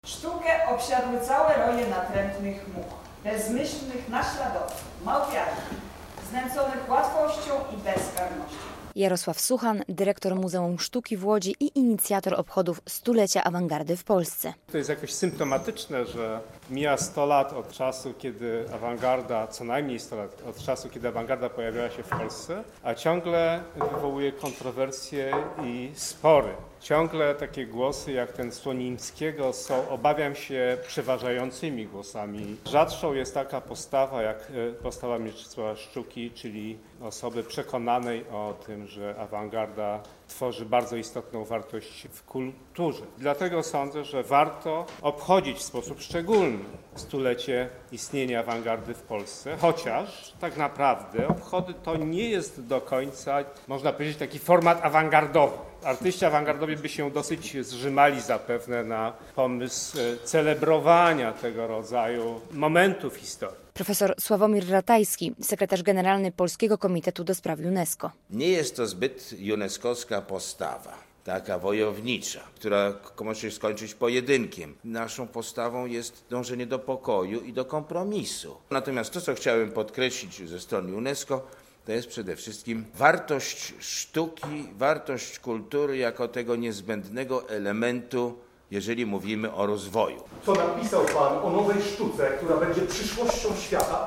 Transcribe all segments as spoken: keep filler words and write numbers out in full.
Sztukę obsiadły całe roje natrętnych much, bezmyślnych naśladowców, małpiarów, znęconych łatwością i bezkarnością. Jarosław Suchan, dyrektor Muzeum Sztuki w Łodzi i inicjator obchodów stulecia awangardy w Polsce. To jest jakoś symptomatyczne, że mija sto lat od czasu, kiedy awangarda, co najmniej sto lat od czasu, kiedy awangarda pojawiała się w Polsce, a ciągle wywołuje kontrowersje i spory. Ciągle takie głosy jak ten Słonimskiego są, obawiam się, przeważającymi głosami. Rzadszą jest taka postawa jak postawa Mieczysława Sztuki, czyli osoby przekonanej o tym, że awangarda tworzy bardzo istotną wartość w kulturze. Dlatego sądzę, że warto obchodzić w sposób szczególny stulecie istnienia awangardy w Polsce, chociaż tak naprawdę obchody to nie jest do końca, można powiedzieć, taki format awangardowy. Artyści awangardowi by się dosyć zrzymali zapewne na pomysł celebrowania tego rodzaju momentów historii. Profesor Sławomir Ratajski, sekretarz generalny Polskiego Komitetu do Spraw UNESCO. Nie jest to zbyt juneskowska postawa, taka wojownicza, która może się skończyć pojedynkiem. Naszą postawą jest dążenie do pokoju i do kompromisu. Natomiast to, co chciałem podkreślić ze strony UNESCO, to jest przede wszystkim wartość sztuki, wartość kultury jako tego niezbędnego elementu, jeżeli mówimy o rozwoju. Co napisał Pan o nowej sztuce, która będzie przyszłością świata?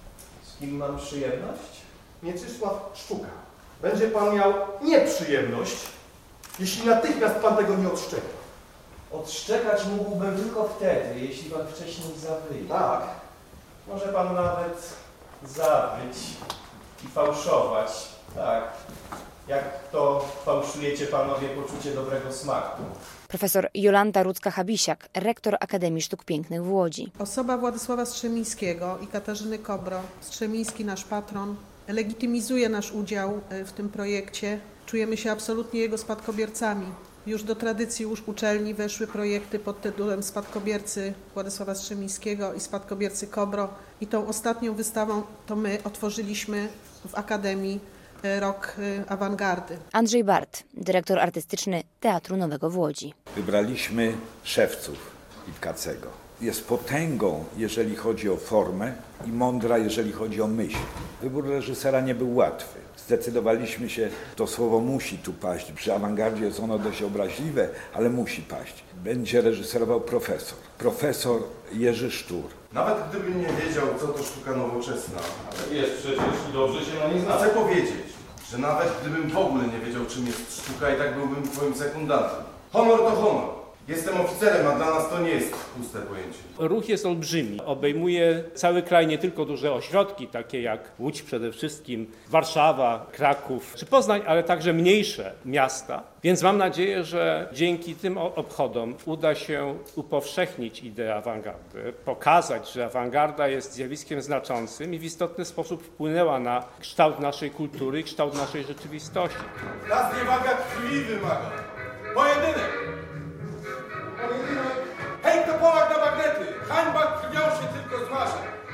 Z kim mam przyjemność? Mieczysław Sztuka. Będzie Pan miał nieprzyjemność, jeśli natychmiast Pan tego nie odszczeka. Odszczekać mógłbym tylko wtedy, jeśli Pan wcześniej zawyje. Tak. Może Pan nawet zawyć i fałszować. Tak. Jak to fałszujecie Panowie poczucie dobrego smaku. Profesor Jolanta Rudzka-Habisiak, rektor Akademii Sztuk Pięknych w Łodzi. Osoba Władysława Strzemińskiego i Katarzyny Kobro, Strzemiński nasz patron, legitymizuje nasz udział w tym projekcie. Czujemy się absolutnie jego spadkobiercami. Już do tradycji uczelni weszły projekty pod tytułem Spadkobiercy Władysława Strzemińskiego i Spadkobiercy Kobro. I tą ostatnią wystawą to my otworzyliśmy w Akademii Rok Awangardy. Andrzej Bart, dyrektor artystyczny Teatru Nowego w Łodzi. Wybraliśmy szewców Iwkacego. Jest potęgą, jeżeli chodzi o formę i mądra, jeżeli chodzi o myśl. Wybór reżysera nie był łatwy. Zdecydowaliśmy się, to słowo musi tu paść. Przy awangardzie jest ono dość obraźliwe, ale musi paść. Będzie reżyserował profesor. Profesor Jerzy Sztur. Nawet gdybym nie wiedział, co to sztuka nowoczesna. Ale jest przecież i dobrze się na nie zna. Chcę powiedzieć, że nawet gdybym w ogóle nie wiedział, czym jest sztuka, i tak byłbym twoim sekundantem. Honor to honor. Jestem oficerem, a dla nas to nie jest puste pojęcie. Ruch jest olbrzymi. Obejmuje cały kraj, nie tylko duże ośrodki, takie jak Łódź przede wszystkim, Warszawa, Kraków czy Poznań, ale także mniejsze miasta. Więc mam nadzieję, że dzięki tym obchodom uda się upowszechnić ideę awangardy, pokazać, że awangarda jest zjawiskiem znaczącym i w istotny sposób wpłynęła na kształt naszej kultury i kształt naszej rzeczywistości. Ta zniewaga krwi wymaga. Pojedynek! Hej, kto Polak na magnety! Hańba krwią się tylko zmaże!